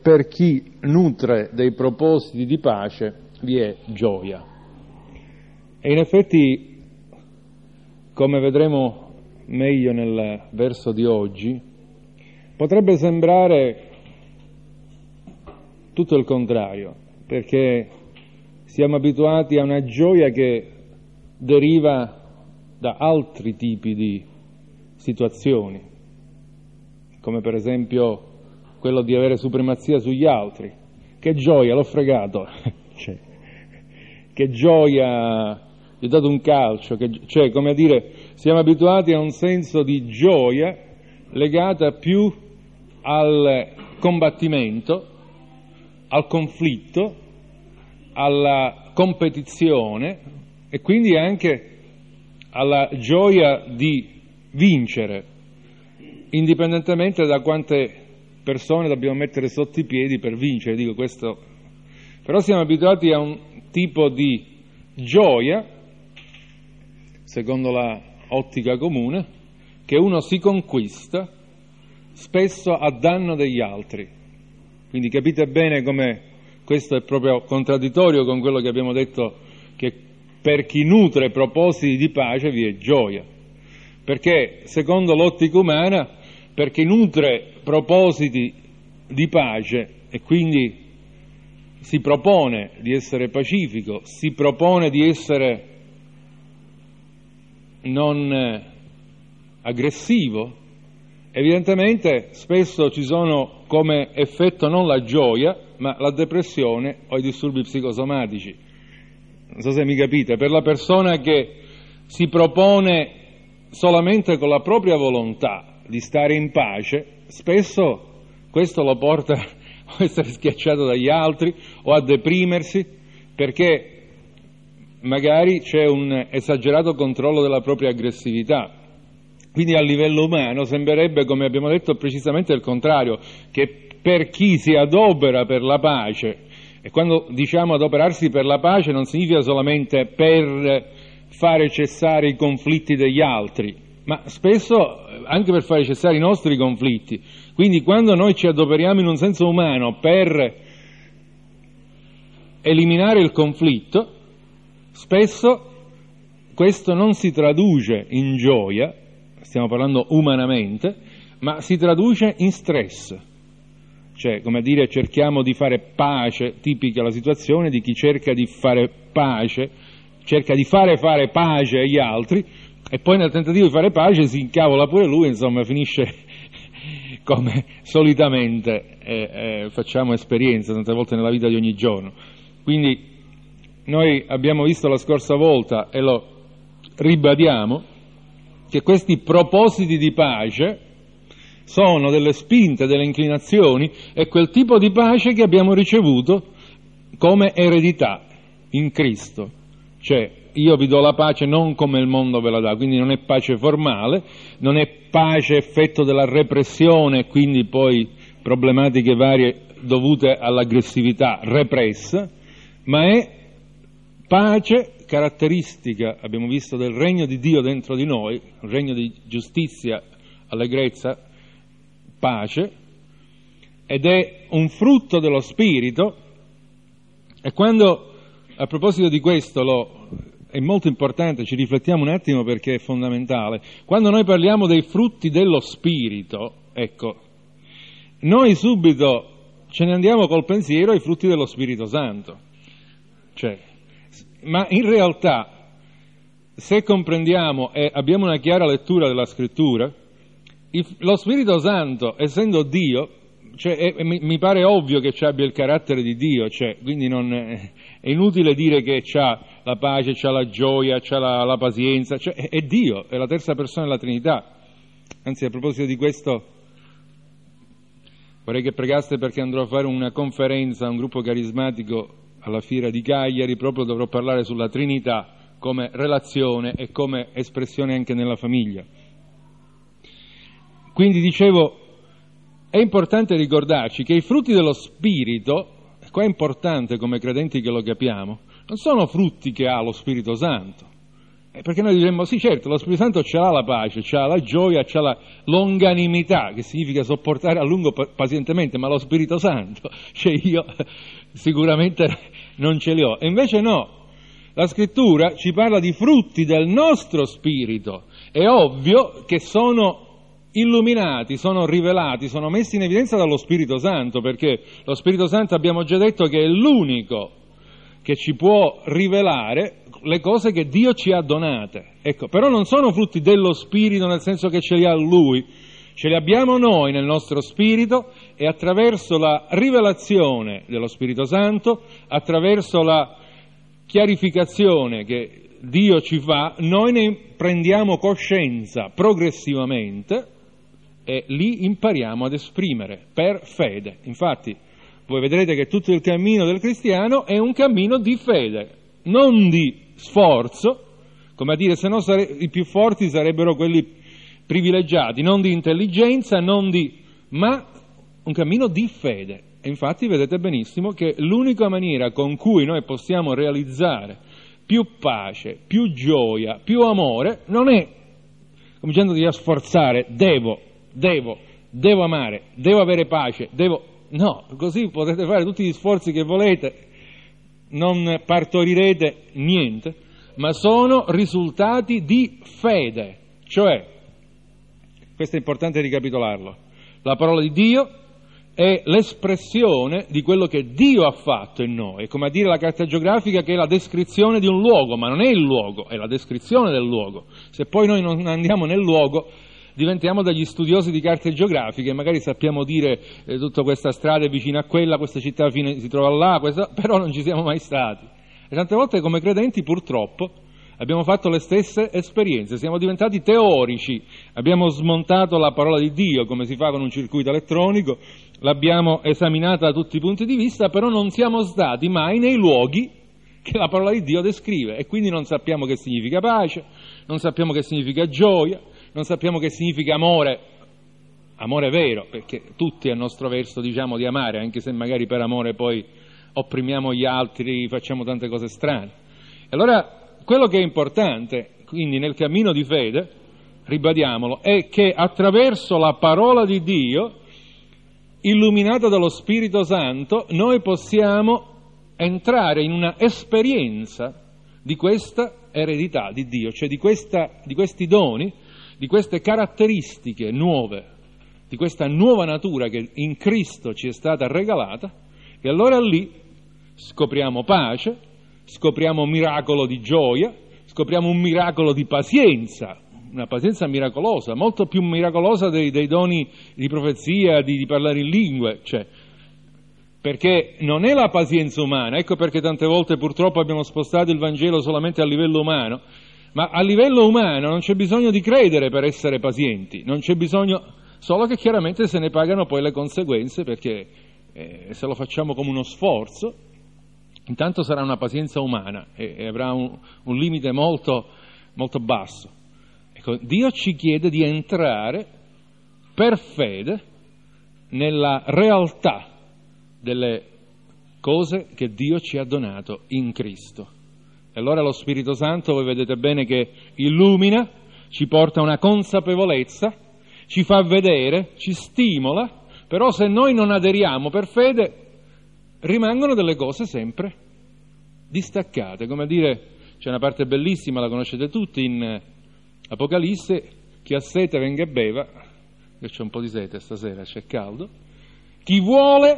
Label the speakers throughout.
Speaker 1: per chi nutre dei propositi di pace vi è gioia. E in effetti, come vedremo meglio nel verso di oggi, potrebbe sembrare tutto il contrario, perché siamo abituati a una gioia che deriva da altri tipi di situazioni, come per esempio quello di avere supremazia sugli altri. Che gioia, l'ho fregato, che gioia, gli ho dato un calcio, cioè, come a dire, siamo abituati a un senso di gioia legata più al combattimento, al conflitto, alla competizione e quindi anche alla gioia di vincere, indipendentemente da quante persone dobbiamo mettere sotto i piedi per vincere, dico questo. Però siamo abituati a un tipo di gioia, secondo la ottica comune, che uno si conquista spesso a danno degli altri. Quindi capite bene come questo è proprio contraddittorio con quello che abbiamo detto, che per chi nutre propositi di pace vi è gioia. Perché, secondo l'ottica umana, per chi nutre propositi di pace e quindi si propone di essere pacifico, si propone di essere non aggressivo, evidentemente spesso ci sono come effetto non la gioia, ma la depressione o i disturbi psicosomatici. Non so se mi capite, per la persona che si propone solamente con la propria volontà di stare in pace, spesso questo lo porta a essere schiacciato dagli altri o a deprimersi, perché magari c'è un esagerato controllo della propria aggressività. Quindi a livello umano sembrerebbe, come abbiamo detto, precisamente il contrario, che per chi si adopera per la pace, e quando diciamo adoperarsi per la pace non significa solamente per fare cessare i conflitti degli altri, ma spesso anche per fare cessare i nostri conflitti. Quindi quando noi ci adoperiamo in un senso umano per eliminare il conflitto, spesso questo non si traduce in gioia, stiamo parlando umanamente, ma si traduce in stress. Cioè, come a dire, cerchiamo di fare pace, tipica la situazione di chi cerca di fare pace, cerca di fare pace agli altri, e poi nel tentativo di fare pace si incavola pure lui, insomma, finisce come solitamente facciamo esperienza tante volte nella vita di ogni giorno. Quindi noi abbiamo visto la scorsa volta, e lo ribadiamo, che questi propositi di pace sono delle spinte, delle inclinazioni, e quel tipo di pace che abbiamo ricevuto come eredità in Cristo. Cioè, io vi do la pace non come il mondo ve la dà, quindi non è pace formale, non è pace effetto della repressione, quindi poi problematiche varie dovute all'aggressività repressa, ma è pace caratteristica, abbiamo visto, del regno di Dio dentro di noi, un regno di giustizia, allegrezza, pace, ed è un frutto dello Spirito. E quando, a proposito di questo, è molto importante, ci riflettiamo un attimo perché è fondamentale, quando noi parliamo dei frutti dello Spirito, ecco, noi subito ce ne andiamo col pensiero ai frutti dello Spirito Santo. Cioè, ma in realtà, se comprendiamo e abbiamo una chiara lettura della Scrittura, lo Spirito Santo, essendo Dio, cioè, mi pare ovvio che ci abbia il carattere di Dio, cioè, quindi è inutile dire che c'ha la pace, c'ha la gioia, c'ha la pazienza, cioè, è Dio, è la terza persona della Trinità. Anzi, a proposito di questo, vorrei che pregaste perché andrò a fare una conferenza a un gruppo carismatico alla Fiera di Cagliari, proprio dovrò parlare sulla Trinità come relazione e come espressione anche nella famiglia. Quindi dicevo, è importante ricordarci che i frutti dello Spirito, qua è importante come credenti che lo capiamo, non sono frutti che ha lo Spirito Santo. Perché noi diremmo, sì certo, lo Spirito Santo c'ha la pace, c'ha la gioia, c'ha la longanimità, che significa sopportare a lungo pazientemente, ma lo Spirito Santo, cioè io sicuramente non ce li ho. E invece no, la Scrittura ci parla di frutti del nostro spirito. È ovvio che sono illuminati, sono rivelati, sono messi in evidenza dallo Spirito Santo, perché lo Spirito Santo abbiamo già detto che è l'unico che ci può rivelare le cose che Dio ci ha donate. Ecco, però non sono frutti dello Spirito nel senso che ce li ha Lui, ce li abbiamo noi nel nostro spirito e attraverso la rivelazione dello Spirito Santo, attraverso la chiarificazione che Dio ci fa, noi ne prendiamo coscienza progressivamente e li impariamo ad esprimere per fede. Infatti, voi vedrete che tutto il cammino del cristiano è un cammino di fede, non di sforzo, come a dire, se no i più forti sarebbero quelli privilegiati, non di intelligenza, ma un cammino di fede. E infatti vedete benissimo che l'unica maniera con cui noi possiamo realizzare più pace, più gioia, più amore, non è cominciando a sforzare, devo amare, devo avere pace, no, così potete fare tutti gli sforzi che volete, non partorirete niente, ma sono risultati di fede, cioè, questo è importante ricapitolarlo, la parola di Dio è l'espressione di quello che Dio ha fatto in noi, è come a dire la carta geografica che è la descrizione di un luogo, ma non è il luogo, è la descrizione del luogo. Se poi noi non andiamo nel luogo, diventiamo degli studiosi di carte geografiche, magari sappiamo dire tutta questa strada è vicina a quella, questa città si trova là, però non ci siamo mai stati. E tante volte come credenti purtroppo abbiamo fatto le stesse esperienze, siamo diventati teorici, abbiamo smontato la parola di Dio come si fa con un circuito elettronico, l'abbiamo esaminata da tutti i punti di vista, però non siamo stati mai nei luoghi che la parola di Dio descrive e quindi non sappiamo che significa pace, non sappiamo che significa gioia, non sappiamo che significa amore vero, perché tutti a nostro verso diciamo di amare, anche se magari per amore poi opprimiamo gli altri, facciamo tante cose strane. E allora quello che è importante, quindi nel cammino di fede, ribadiamolo, è che attraverso la parola di Dio, illuminata dallo Spirito Santo, noi possiamo entrare in una esperienza di questa eredità di Dio, cioè di questi doni, di queste caratteristiche nuove, di questa nuova natura che in Cristo ci è stata regalata, e allora lì scopriamo pace, scopriamo un miracolo di gioia, scopriamo un miracolo di pazienza, una pazienza miracolosa, molto più miracolosa dei doni di profezia, di parlare in lingue, cioè, perché non è la pazienza umana, ecco perché tante volte purtroppo abbiamo spostato il Vangelo solamente a livello umano, ma a livello umano non c'è bisogno di credere per essere pazienti, non c'è bisogno, solo che chiaramente se ne pagano poi le conseguenze, perché se lo facciamo come uno sforzo, intanto sarà una pazienza umana e avrà un limite molto, molto basso. Ecco, Dio ci chiede di entrare per fede nella realtà delle cose che Dio ci ha donato in Cristo. E allora lo Spirito Santo, voi vedete bene che illumina, ci porta una consapevolezza, ci fa vedere, ci stimola, però se noi non aderiamo per fede, rimangono delle cose sempre distaccate. Come a dire, c'è una parte bellissima, la conoscete tutti, in Apocalisse, chi ha sete venga e beva, io c'ho un po' di sete stasera, c'è caldo, chi vuole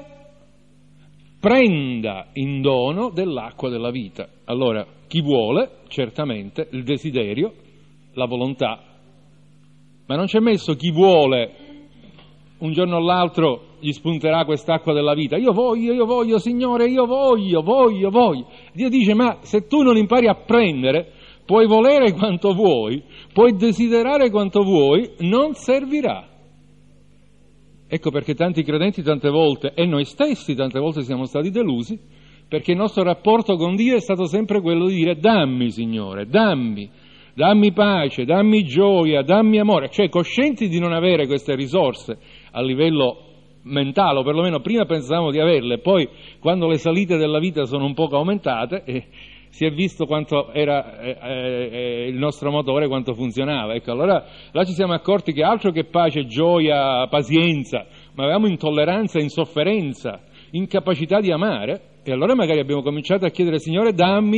Speaker 1: prenda in dono dell'acqua della vita. Allora, chi vuole, certamente, il desiderio, la volontà, ma non c'è messo chi vuole, un giorno o l'altro gli spunterà quest'acqua della vita, io voglio, Signore, io voglio. Dio dice, ma se tu non impari a prendere, puoi volere quanto vuoi, puoi desiderare quanto vuoi, non servirà. Ecco perché tanti credenti tante volte, e noi stessi tante volte siamo stati delusi, perché il nostro rapporto con Dio è stato sempre quello di dire dammi Signore, dammi pace, dammi gioia, dammi amore, cioè coscienti di non avere queste risorse a livello mentale, o perlomeno prima pensavamo di averle, poi quando le salite della vita sono un poco aumentate si è visto quanto era il nostro motore, quanto funzionava. Ecco, allora là ci siamo accorti che altro che pace, gioia, pazienza, ma avevamo intolleranza, insofferenza, incapacità di amare, e allora magari abbiamo cominciato a chiedere: Signore, dammi.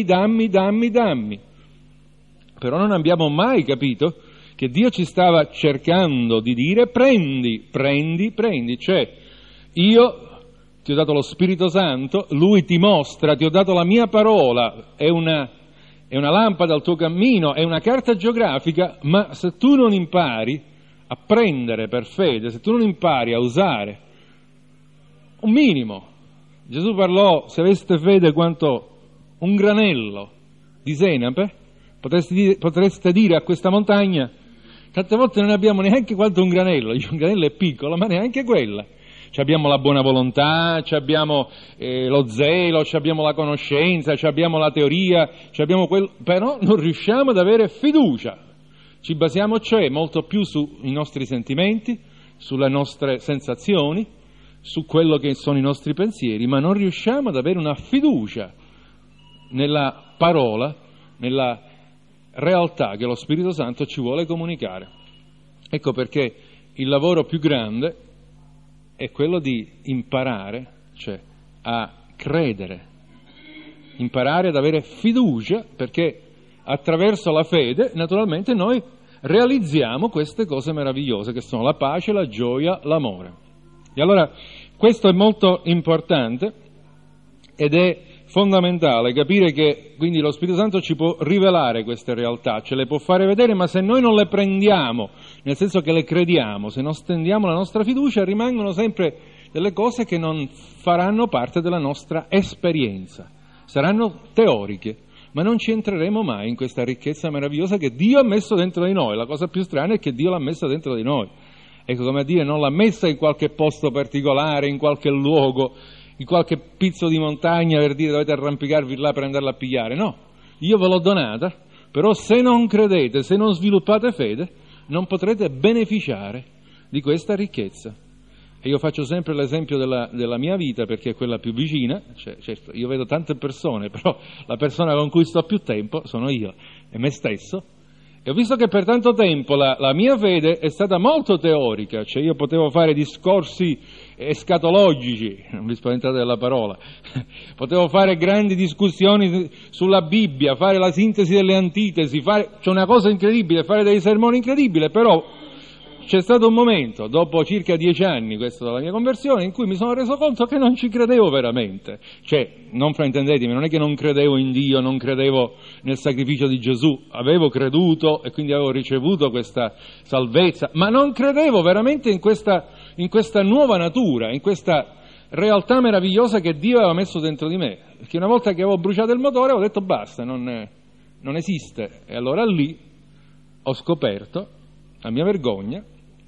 Speaker 1: Però non abbiamo mai capito che Dio ci stava cercando di dire: prendi, cioè io ti ho dato lo Spirito Santo, Lui ti mostra, ti ho dato la mia parola, è una lampada al tuo cammino, è una carta geografica, ma se tu non impari a prendere per fede, se tu non impari a usare un minimo, Gesù parlò: se aveste fede quanto un granello di senape, potreste dire a questa montagna. Tante volte non abbiamo neanche quanto un granello è piccolo, ma neanche quella. Abbiamo la buona volontà, abbiamo lo zelo, abbiamo la conoscenza, abbiamo la teoria, però non riusciamo ad avere fiducia. Ci basiamo cioè molto più sui nostri sentimenti, sulle nostre sensazioni, su quello che sono i nostri pensieri, ma non riusciamo ad avere una fiducia nella parola, nella realtà che lo Spirito Santo ci vuole comunicare. Ecco perché il lavoro più grande è quello di imparare, cioè a credere, imparare ad avere fiducia, perché attraverso la fede naturalmente noi realizziamo queste cose meravigliose che sono la pace, la gioia, l'amore. E allora questo è molto importante ed è fondamentale capire che quindi lo Spirito Santo ci può rivelare queste realtà, ce le può fare vedere, ma se noi non le prendiamo, nel senso che le crediamo, se non stendiamo la nostra fiducia, rimangono sempre delle cose che non faranno parte della nostra esperienza, saranno teoriche, ma non ci entreremo mai in questa ricchezza meravigliosa che Dio ha messo dentro di noi. La cosa più strana è che Dio l'ha messa dentro di noi. Ecco, come a dire, non l'ha messa in qualche posto particolare, in qualche luogo, in qualche pizzo di montagna per dire dovete arrampicarvi là per andarla a pigliare. No, io ve l'ho donata, però se non credete, se non sviluppate fede, non potrete beneficiare di questa ricchezza. E io faccio sempre l'esempio della mia vita perché è quella più vicina, cioè, certo, io vedo tante persone, però la persona con cui sto più tempo sono io e me stesso. E ho visto che per tanto tempo la mia fede è stata molto teorica, cioè io potevo fare discorsi escatologici, non vi spaventate della parola, potevo fare grandi discussioni sulla Bibbia, fare la sintesi delle antitesi, c'è una cosa incredibile, fare dei sermoni incredibili, però c'è stato un momento, dopo circa 10 anni, questa dalla mia conversione, in cui mi sono reso conto che non ci credevo veramente. Cioè, non fraintendetemi, non è che non credevo in Dio, non credevo nel sacrificio di Gesù, avevo creduto e quindi avevo ricevuto questa salvezza, ma non credevo veramente in questa nuova natura, in questa realtà meravigliosa che Dio aveva messo dentro di me. Perché una volta che avevo bruciato il motore ho detto basta, non esiste. E allora lì ho scoperto, a mia vergogna,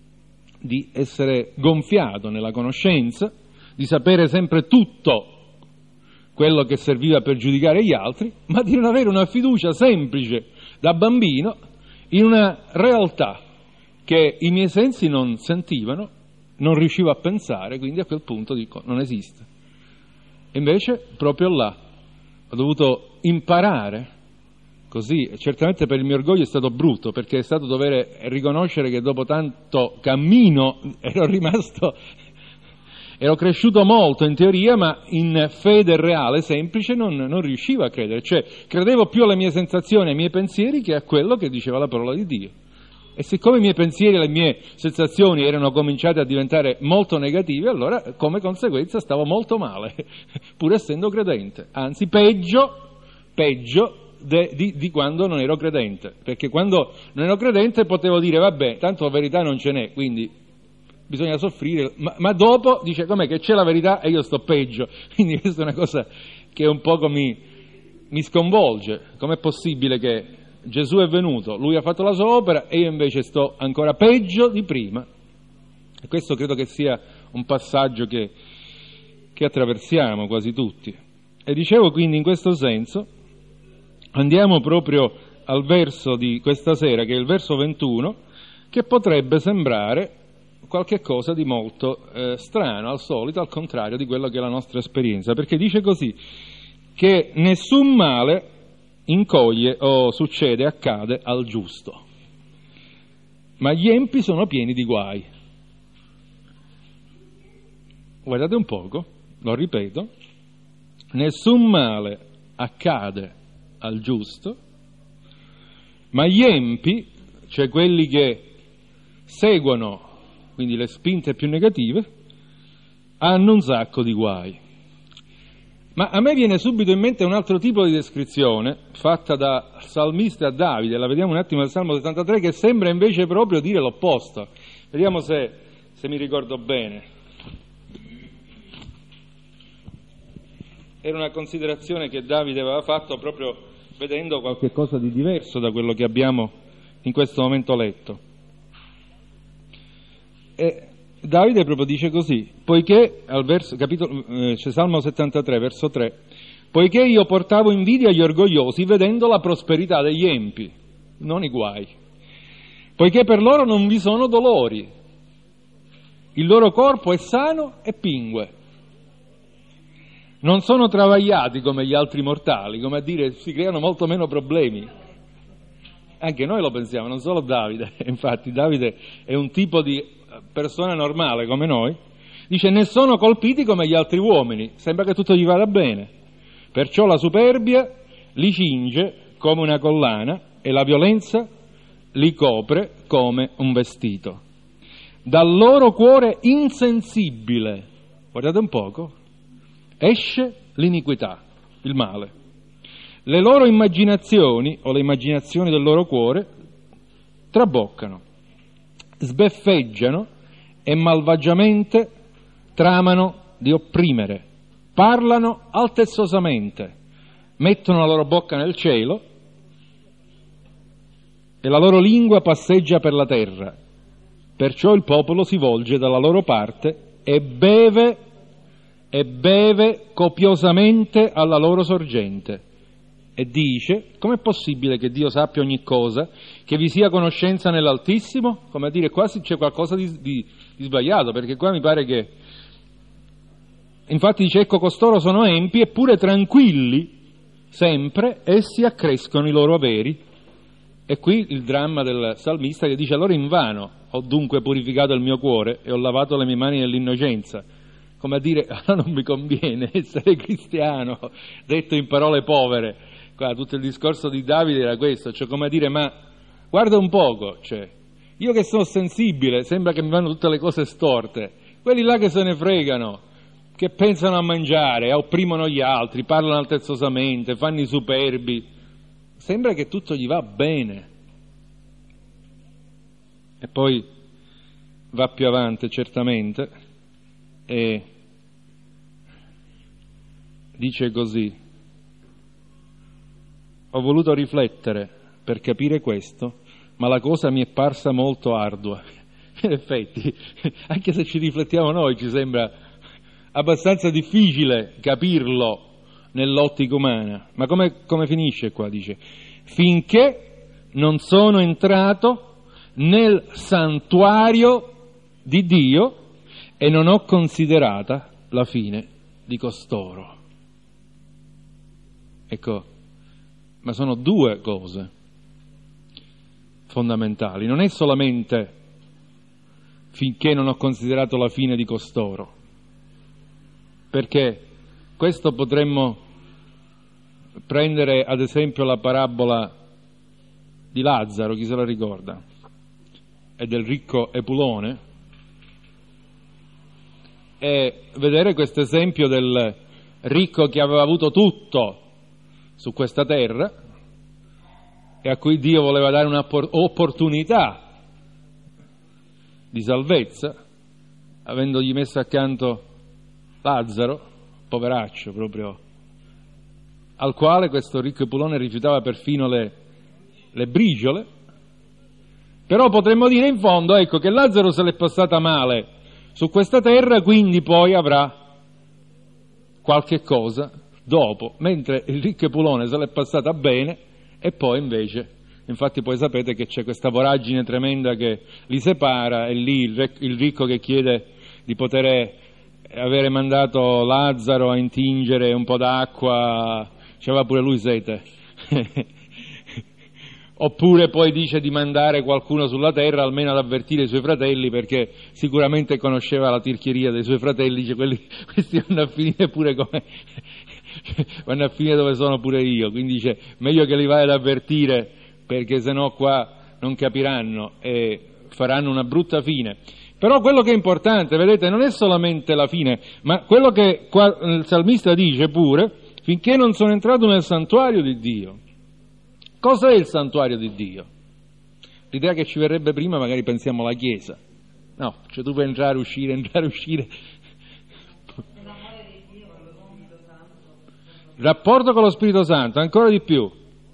Speaker 1: di essere gonfiato nella conoscenza, di sapere sempre tutto quello che serviva per giudicare gli altri, ma di non avere una fiducia semplice da bambino in una realtà che i miei sensi non sentivano, non riuscivo a pensare, quindi a quel punto dico non esiste. E invece proprio là ho dovuto imparare. Così, certamente per il mio orgoglio è stato brutto, perché è stato dover riconoscere che dopo tanto cammino ero cresciuto molto in teoria, ma in fede reale, semplice, non riuscivo a credere. Cioè, credevo più alle mie sensazioni, ai miei pensieri, che a quello che diceva la parola di Dio. E siccome i miei pensieri e le mie sensazioni erano cominciate a diventare molto negative, allora, come conseguenza, stavo molto male, pur essendo credente. Anzi, peggio di quando non ero credente, perché quando non ero credente potevo dire vabbè, tanto la verità non ce n'è, quindi bisogna soffrire, ma dopo dice com'è che c'è la verità e io sto peggio, quindi questa è una cosa che un poco mi sconvolge. Com'è possibile che Gesù è venuto, Lui ha fatto la sua opera e io invece sto ancora peggio di prima? E questo credo che sia un passaggio che attraversiamo quasi tutti. E dicevo quindi in questo senso andiamo proprio al verso di questa sera, che è il verso 21, che potrebbe sembrare qualche cosa di molto strano, al solito, al contrario di quello che è la nostra esperienza, perché dice così, che nessun male incoglie o succede, accade al giusto. Ma gli empi sono pieni di guai. Guardate un poco, lo ripeto, nessun male accade al giusto, ma gli empi, cioè quelli che seguono, quindi le spinte più negative, hanno un sacco di guai. Ma a me viene subito in mente un altro tipo di descrizione fatta da salmista a Davide, la vediamo un attimo nel Salmo 73, che sembra invece proprio dire l'opposto. Vediamo se mi ricordo bene. Era una considerazione che Davide aveva fatto proprio vedendo qualche cosa di diverso da quello che abbiamo in questo momento letto. E Davide proprio dice così, poiché, c'è Salmo 73, verso 3, poiché io portavo invidia agli orgogliosi vedendo la prosperità degli empi, non i guai, poiché per loro non vi sono dolori, il loro corpo è sano e pingue, non sono travagliati come gli altri mortali, come a dire, si creano molto meno problemi. Anche noi lo pensiamo, non solo Davide, infatti Davide è un tipo di persona normale come noi, dice ne sono colpiti come gli altri uomini, sembra che tutto gli vada bene, perciò la superbia li cinge come una collana e la violenza li copre come un vestito. Dal loro cuore insensibile, guardate un poco, esce l'iniquità, il male. Le loro immaginazioni o le immaginazioni del loro cuore traboccano, sbeffeggiano e malvagiamente tramano di opprimere, parlano altezosamente, mettono la loro bocca nel cielo e la loro lingua passeggia per la terra, perciò il popolo si volge dalla loro parte e beve copiosamente alla loro sorgente. E dice, com'è possibile che Dio sappia ogni cosa, che vi sia conoscenza nell'Altissimo? Come a dire, quasi c'è qualcosa di sbagliato, perché qua mi pare che, infatti dice, ecco costoro sono empi, eppure tranquilli, sempre, essi accrescono i loro averi. E qui il dramma del salmista che dice, allora invano ho dunque purificato il mio cuore e ho lavato le mie mani nell'innocenza. Come a dire, allora non mi conviene essere cristiano, detto in parole povere. Qua, tutto il discorso di Davide era questo, cioè come a dire, ma guarda un poco, cioè, io che sono sensibile, sembra che mi vanno tutte le cose storte, quelli là che se ne fregano, che pensano a mangiare, opprimono gli altri, parlano altezosamente, fanno i superbi, sembra che tutto gli va bene. E poi va più avanti, certamente, e dice così, ho voluto riflettere per capire questo, ma la cosa mi è parsa molto ardua. In effetti, anche se ci riflettiamo noi, ci sembra abbastanza difficile capirlo nell'ottica umana. Ma come finisce qua? Dice, finché non sono entrato nel santuario di Dio e non ho considerata la fine di costoro. Ecco, ma sono due cose fondamentali. Non è solamente finché non ho considerato la fine di costoro, perché questo potremmo prendere ad esempio la parabola di Lazzaro, chi se la ricorda, e del ricco Epulone, e vedere questo esempio del ricco che aveva avuto tutto su questa terra e a cui Dio voleva dare un'opportunità di salvezza, avendogli messo accanto Lazzaro, poveraccio proprio, al quale questo ricco Epulone rifiutava perfino le briciole. Però potremmo dire in fondo, ecco, che Lazzaro se l'è passata male su questa terra, quindi poi avrà qualche cosa dopo, mentre il ricco Epulone se l'è passata bene e poi invece, infatti poi sapete che c'è questa voragine tremenda che li separa e lì il ricco che chiede di poter avere mandato Lazzaro a intingere un po' d'acqua, c'aveva pure lui sete, Oppure poi dice di mandare qualcuno sulla terra almeno ad avvertire i suoi fratelli, perché sicuramente conosceva la tirchieria dei suoi fratelli, dice questi vanno a finire pure come vanno a finire dove sono pure io, quindi dice meglio che li vai ad avvertire, perché sennò qua non capiranno e faranno una brutta fine. Però quello che è importante, vedete, non è solamente la fine, ma quello che qua il salmista dice pure, finché non sono entrato nel santuario di Dio. Cosa è il santuario di Dio? L'idea che ci verrebbe prima, magari pensiamo alla Chiesa. No, cioè tu puoi entrare, uscire. Rapporto con lo Spirito Santo, ancora di più.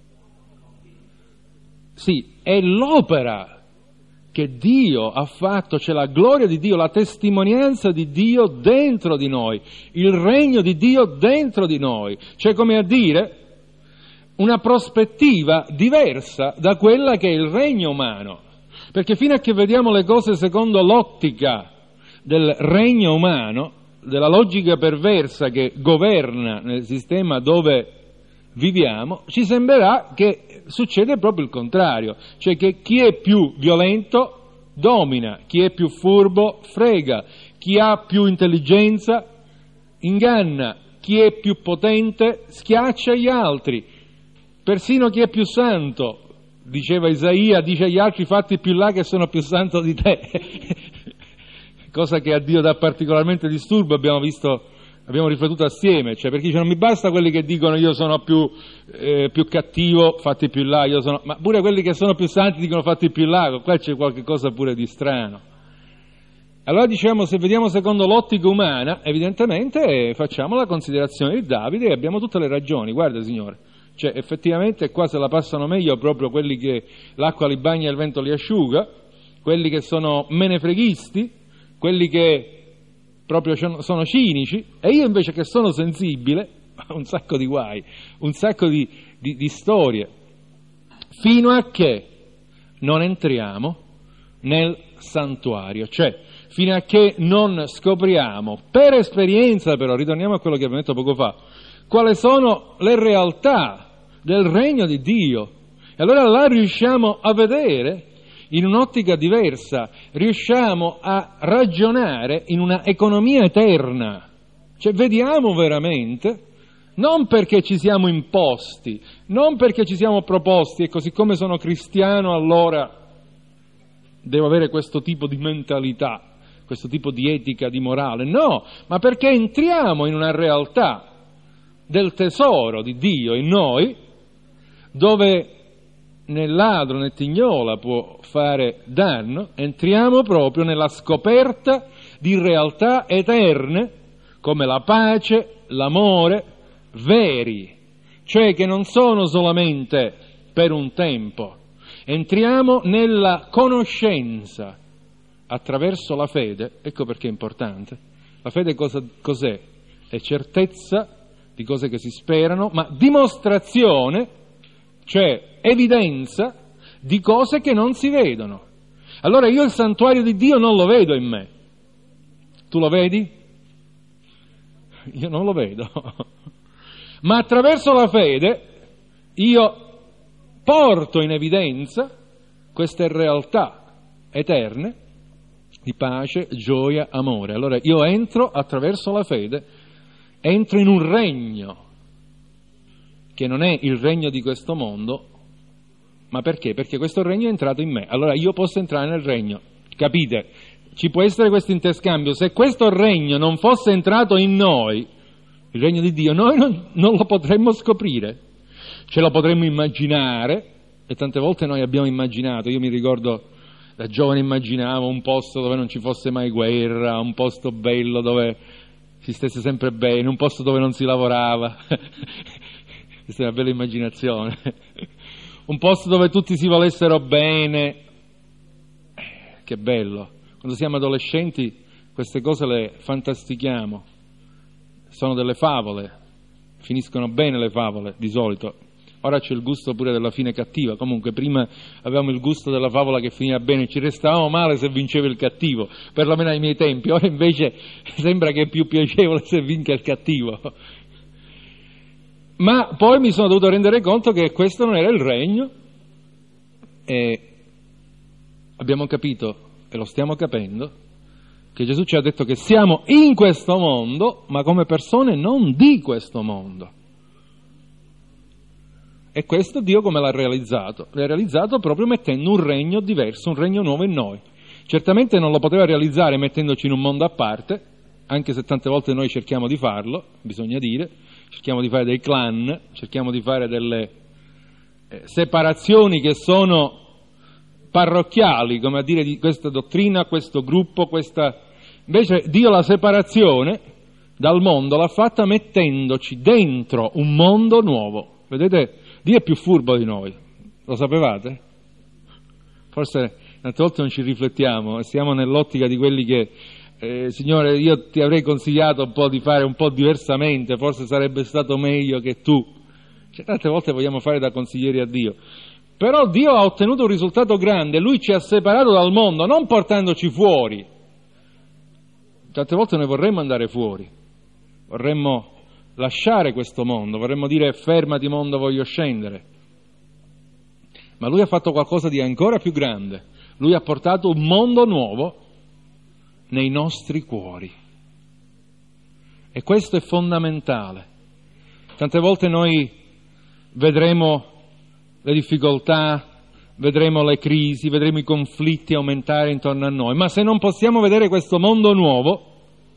Speaker 1: Sì, è l'opera che Dio ha fatto, c'è la gloria di Dio, la testimonianza di Dio dentro di noi, il regno di Dio dentro di noi. Cioè, come a dire, una prospettiva diversa da quella che è il regno umano. Perché fino a che vediamo le cose secondo l'ottica del regno umano, della logica perversa che governa nel sistema dove viviamo, ci sembrerà che succede proprio il contrario, cioè che chi è più violento domina, chi è più furbo frega, chi ha più intelligenza inganna, chi è più potente schiaccia gli altri, persino chi è più santo, diceva Isaia, dice agli altri fatti più là che sono più santo di te, cosa che a Dio dà particolarmente disturbo, abbiamo riflettuto assieme, cioè perché dice non mi basta quelli che dicono io sono più cattivo, fatti più là, ma pure quelli che sono più santi dicono fatti più là, qua c'è qualche cosa pure di strano. Allora diciamo, se vediamo secondo l'ottica umana, evidentemente facciamo la considerazione di Davide e abbiamo tutte le ragioni, guarda Signore, cioè effettivamente qua se la passano meglio proprio quelli che l'acqua li bagna e il vento li asciuga, quelli che sono menefreghisti, quelli che proprio sono cinici, e io invece che sono sensibile, ho un sacco di guai, un sacco di storie, fino a che non entriamo nel santuario, cioè fino a che non scopriamo, per esperienza però, ritorniamo a quello che abbiamo detto poco fa, quali sono le realtà del regno di Dio, e allora là riusciamo a vedere in un'ottica diversa, riusciamo a ragionare in una economia eterna, cioè vediamo veramente, non perché ci siamo imposti, non perché ci siamo proposti, e così come sono cristiano allora devo avere questo tipo di mentalità, questo tipo di etica, di morale, no, ma perché entriamo in una realtà del tesoro di Dio in noi, dove né ladro né tignola può fare danno, entriamo proprio nella scoperta di realtà eterne come la pace, l'amore, veri, cioè che non sono solamente per un tempo. Entriamo nella conoscenza attraverso la fede, ecco perché è importante. La fede cos'è? È certezza di cose che si sperano, ma dimostrazione, cioè evidenza di cose che non si vedono. Allora io il santuario di Dio non lo vedo in me. Tu lo vedi? Io non lo vedo. Ma attraverso la fede io porto in evidenza queste realtà eterne di pace, gioia, amore. Allora io entro attraverso la fede, entro in un regno che non è il regno di questo mondo, ma perché? Perché questo regno è entrato in me, allora io posso entrare nel regno, capite? Ci può essere questo interscambio, se questo regno non fosse entrato in noi, il regno di Dio, noi non lo potremmo scoprire, ce lo potremmo immaginare, e tante volte noi abbiamo immaginato, io mi ricordo da giovane immaginavo un posto dove non ci fosse mai guerra, un posto bello dove si stesse sempre bene, un posto dove non si lavorava, questa è una bella immaginazione, un posto dove tutti si volessero bene, che bello, quando siamo adolescenti queste cose le fantastichiamo, sono delle favole, finiscono bene le favole di solito. Ora c'è il gusto pure della fine cattiva, comunque prima avevamo il gusto della favola che finiva bene, ci restavamo male se vinceva il cattivo, perlomeno ai miei tempi, ora invece sembra che è più piacevole se vinca il cattivo. Ma poi mi sono dovuto rendere conto che questo non era il regno, e abbiamo capito, e lo stiamo capendo, che Gesù ci ha detto che siamo in questo mondo, ma come persone non di questo mondo. E questo Dio come l'ha realizzato? L'ha realizzato proprio mettendo un regno diverso, un regno nuovo in noi. Certamente non lo poteva realizzare mettendoci in un mondo a parte, anche se tante volte noi cerchiamo di farlo, bisogna dire, cerchiamo di fare dei clan, cerchiamo di fare delle separazioni che sono parrocchiali, come a dire di questa dottrina, questo gruppo, questa... Invece Dio la separazione dal mondo l'ha fatta mettendoci dentro un mondo nuovo. Vedete, Dio è più furbo di noi, lo sapevate? Forse tante volte non ci riflettiamo, siamo nell'ottica di quelli che Signore, io ti avrei consigliato un po' di fare un po' diversamente, forse sarebbe stato meglio che tu. Cioè, tante volte vogliamo fare da consiglieri a Dio. Però Dio ha ottenuto un risultato grande, Lui ci ha separato dal mondo, non portandoci fuori. Tante volte noi vorremmo andare fuori, vorremmo lasciare questo mondo, vorremmo dire fermati mondo, voglio scendere. Ma Lui ha fatto qualcosa di ancora più grande, Lui ha portato un mondo nuovo nei nostri cuori. E questo è fondamentale. Tante volte noi vedremo le difficoltà, vedremo le crisi, vedremo i conflitti aumentare intorno a noi, ma se non possiamo vedere questo mondo nuovo,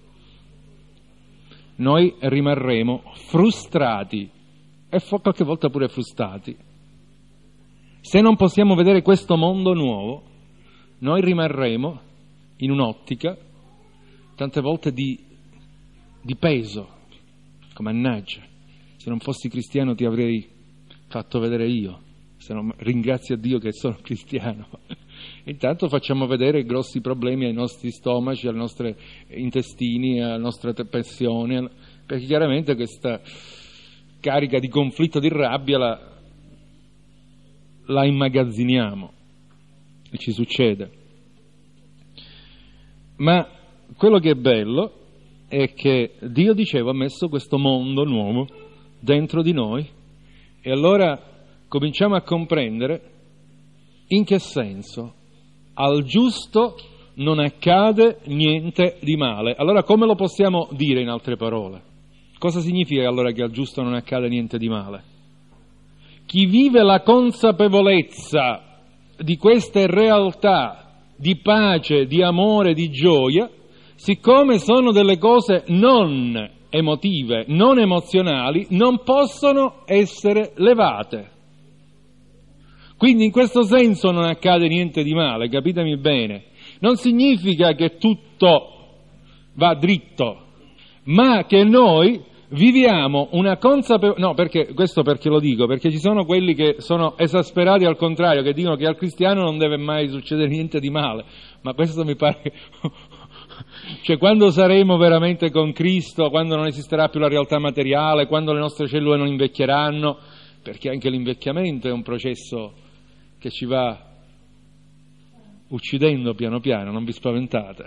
Speaker 1: noi rimarremo frustrati e qualche volta pure frustrati. Se non possiamo vedere questo mondo nuovo, noi rimarremo in un'ottica tante volte di peso, come mannaggia, se non fossi cristiano ti avrei fatto vedere io, se non ringrazio Dio che sono cristiano. Intanto facciamo vedere grossi problemi ai nostri stomaci, ai nostri intestini, alla nostra pensione, perché chiaramente questa carica di conflitto, di rabbia la immagazziniamo e ci succede. Ma quello che è bello è che Dio, dicevo, ha messo questo mondo nuovo dentro di noi e allora cominciamo a comprendere in che senso al giusto non accade niente di male. Allora come lo possiamo dire in altre parole? Cosa significa allora che al giusto non accade niente di male? Chi vive la consapevolezza di queste realtà di pace, di amore, di gioia, siccome sono delle cose non emotive, non emozionali, non possono essere levate. Quindi in questo senso non accade niente di male, capitemi bene. Non significa che tutto va dritto, ma che noi viviamo una consapevolezza... No, perché lo dico? Perché ci sono quelli che sono esasperati al contrario, che dicono che al cristiano non deve mai succedere niente di male. Ma questo mi pare... Cioè, quando saremo veramente con Cristo, quando non esisterà più la realtà materiale, quando le nostre cellule non invecchieranno, perché anche l'invecchiamento è un processo che ci va uccidendo piano piano, non vi spaventate.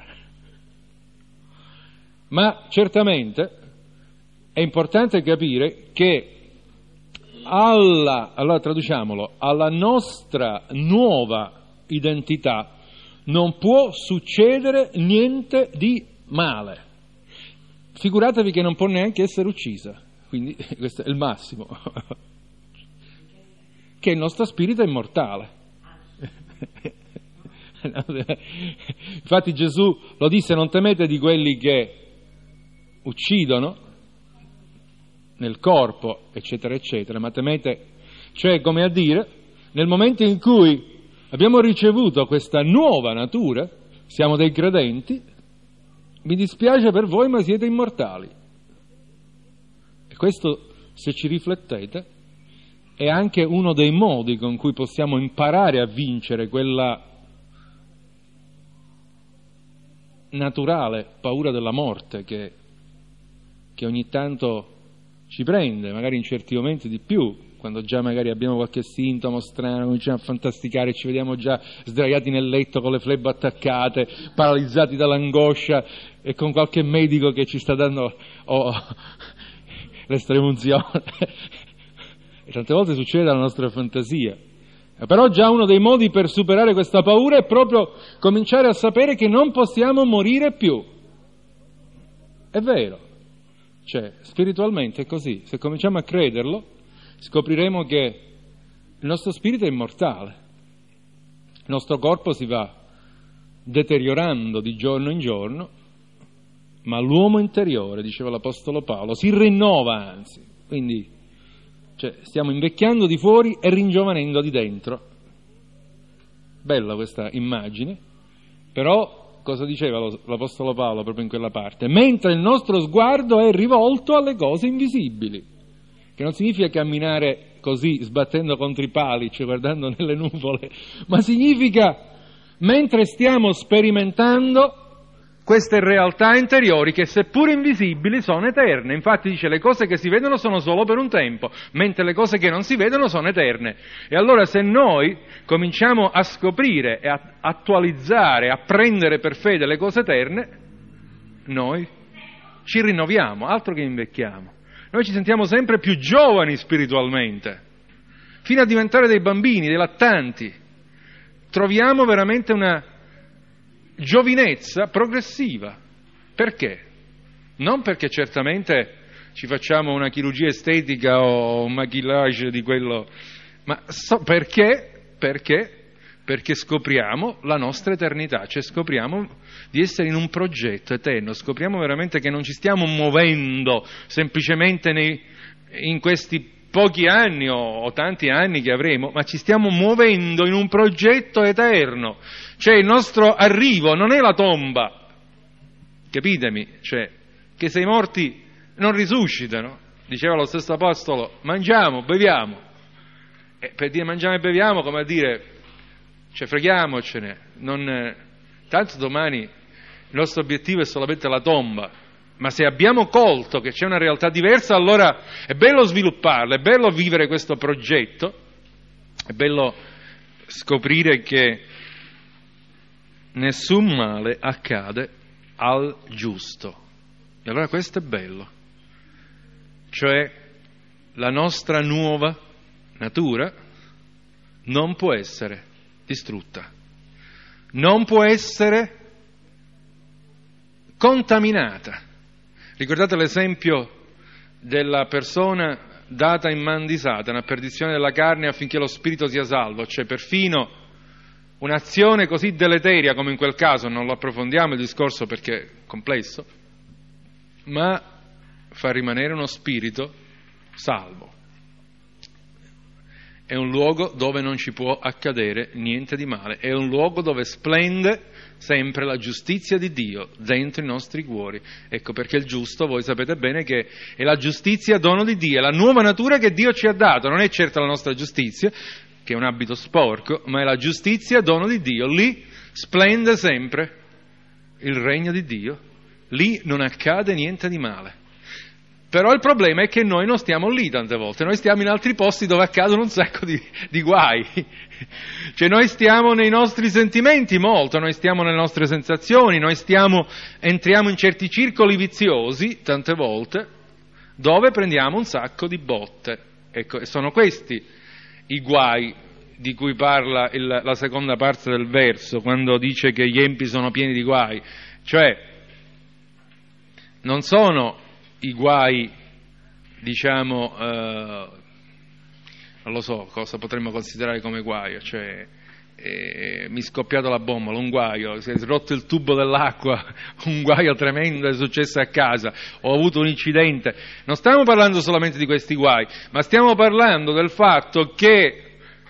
Speaker 1: Ma certamente è importante capire che allora traduciamolo, alla nostra nuova identità non può succedere niente di male. Figuratevi che non può neanche essere uccisa, quindi questo è il massimo, che il nostro spirito è immortale. Infatti Gesù lo disse: non temete di quelli che uccidono nel corpo, eccetera, eccetera, ma temete, cioè come a dire, nel momento in cui abbiamo ricevuto questa nuova natura, siamo dei credenti, mi dispiace per voi, ma siete immortali. E questo, se ci riflettete, è anche uno dei modi con cui possiamo imparare a vincere quella naturale paura della morte che ogni tanto ci prende, magari in certi momenti di più, quando già magari abbiamo qualche sintomo strano, cominciamo a fantasticare, ci vediamo già sdraiati nel letto con le flebo attaccate, paralizzati dall'angoscia e con qualche medico che ci sta dando l'estremunzione. tante volte succede alla nostra fantasia. Però già uno dei modi per superare questa paura è proprio cominciare a sapere che non possiamo morire più. È vero, cioè spiritualmente è così. Se cominciamo a crederlo, scopriremo che il nostro spirito è immortale, il nostro corpo si va deteriorando di giorno in giorno, ma l'uomo interiore, diceva l'Apostolo Paolo, si rinnova anzi, quindi stiamo invecchiando di fuori e ringiovanendo di dentro. Bella questa immagine, però cosa diceva l'Apostolo Paolo proprio in quella parte? Mentre il nostro sguardo è rivolto alle cose invisibili, che non significa camminare così, sbattendo contro i pali, cioè guardando nelle nuvole, ma significa mentre stiamo sperimentando queste realtà interiori che seppur invisibili sono eterne. Infatti dice le cose che si vedono sono solo per un tempo, mentre le cose che non si vedono sono eterne. E allora se noi cominciamo a scoprire e a attualizzare, a prendere per fede le cose eterne, noi ci rinnoviamo, altro che invecchiamo. Noi ci sentiamo sempre più giovani spiritualmente, fino a diventare dei bambini, dei lattanti. Troviamo veramente una giovinezza progressiva. Perché? Non perché certamente ci facciamo una chirurgia estetica o un maquillage di quello, ma perché scopriamo la nostra eternità, cioè scopriamo di essere in un progetto eterno, scopriamo veramente che non ci stiamo muovendo semplicemente in questi pochi anni o tanti anni che avremo, ma ci stiamo muovendo in un progetto eterno. Cioè il nostro arrivo non è la tomba, capitemi? Cioè che se i morti non risuscitano, diceva lo stesso Apostolo, mangiamo, beviamo. E per dire mangiamo e beviamo, come a dire, cioè freghiamocene, tanto domani il nostro obiettivo è solamente la tomba. Ma se abbiamo colto che c'è una realtà diversa, allora è bello svilupparla, è bello vivere questo progetto, è bello scoprire che nessun male accade al giusto. E allora questo è bello. Cioè la nostra nuova natura non può essere distrutta, non può essere contaminata. Ricordate l'esempio della persona data in man di Satana a perdizione della carne affinché lo spirito sia salvo, cioè perfino un'azione così deleteria come in quel caso, non lo approfondiamo il discorso perché è complesso, ma fa rimanere uno spirito salvo. È un luogo dove non ci può accadere niente di male, è un luogo dove splende sempre la giustizia di Dio dentro i nostri cuori. Ecco perché il giusto, voi sapete bene che è la giustizia dono di Dio, è la nuova natura che Dio ci ha dato, non è certo la nostra giustizia, che è un abito sporco, ma è la giustizia dono di Dio. Lì splende sempre il regno di Dio, lì non accade niente di male. Però il problema è che noi non stiamo lì tante volte, noi stiamo in altri posti dove accadono un sacco di guai. Cioè noi stiamo nei nostri sentimenti molto, noi stiamo nelle nostre sensazioni, entriamo in certi circoli viziosi tante volte dove prendiamo un sacco di botte. Ecco, e sono questi i guai di cui parla la seconda parte del verso, quando dice che gli empi sono pieni di guai. Cioè non sono i guai, diciamo, non lo so cosa potremmo considerare come guaio, cioè mi è scoppiato la bombola, un guaio, si è rotto il tubo dell'acqua, un guaio tremendo è successo a casa, ho avuto un incidente. Non stiamo parlando solamente di questi guai, ma stiamo parlando del fatto che